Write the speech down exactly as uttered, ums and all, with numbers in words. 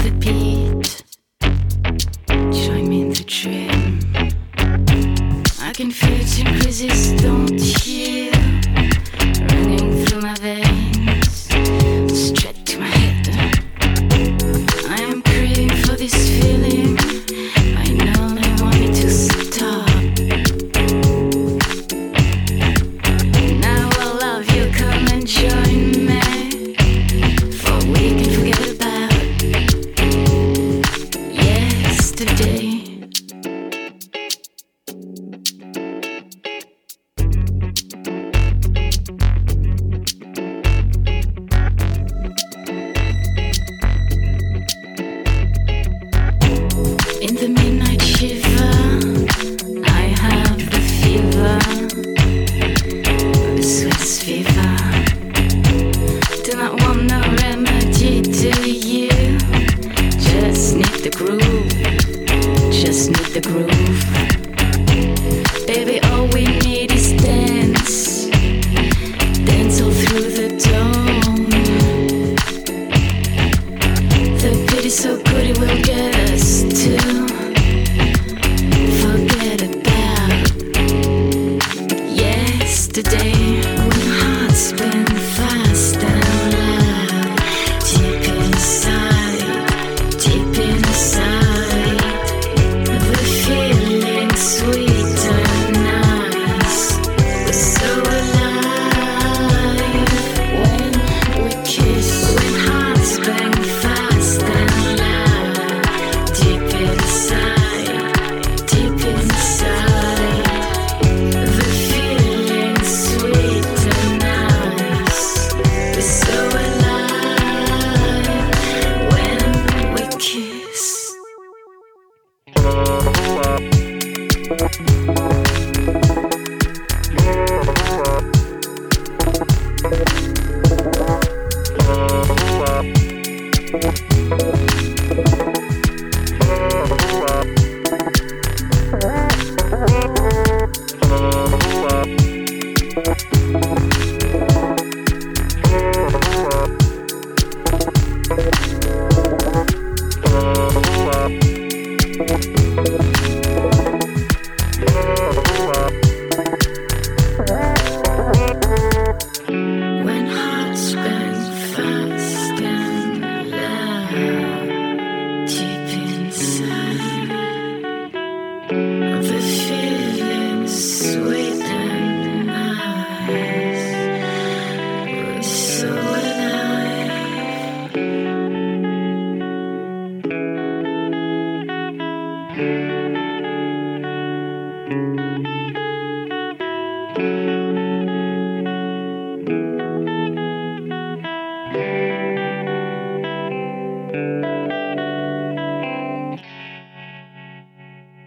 the beat. Join me in the dream. I can feel it increases, don't you? Running through my veins, straight to my head. I am craving for this feeling. I know they want me to stop. Now I love you, come and join me. For we can forget about yesterday. In the midnight shiver, I have the fever, the Swiss fever. Do not want no remedy, do you? Just need the groove, just need the groove. Baby, all we need is dance, dance all through the dawn. The beat is so good it will get us to forget about yesterday. When hearts beat fast and loud, deep inside, deep inside, the feeling sweet and nice. We're so alive when we kiss. When hearts bang fast and loud, deep inside, deep inside, the feeling sweet and nice. We're so alive when we kiss. When hearts bang fast and loud, deep inside, the feeling sweet and nice. We're so alive.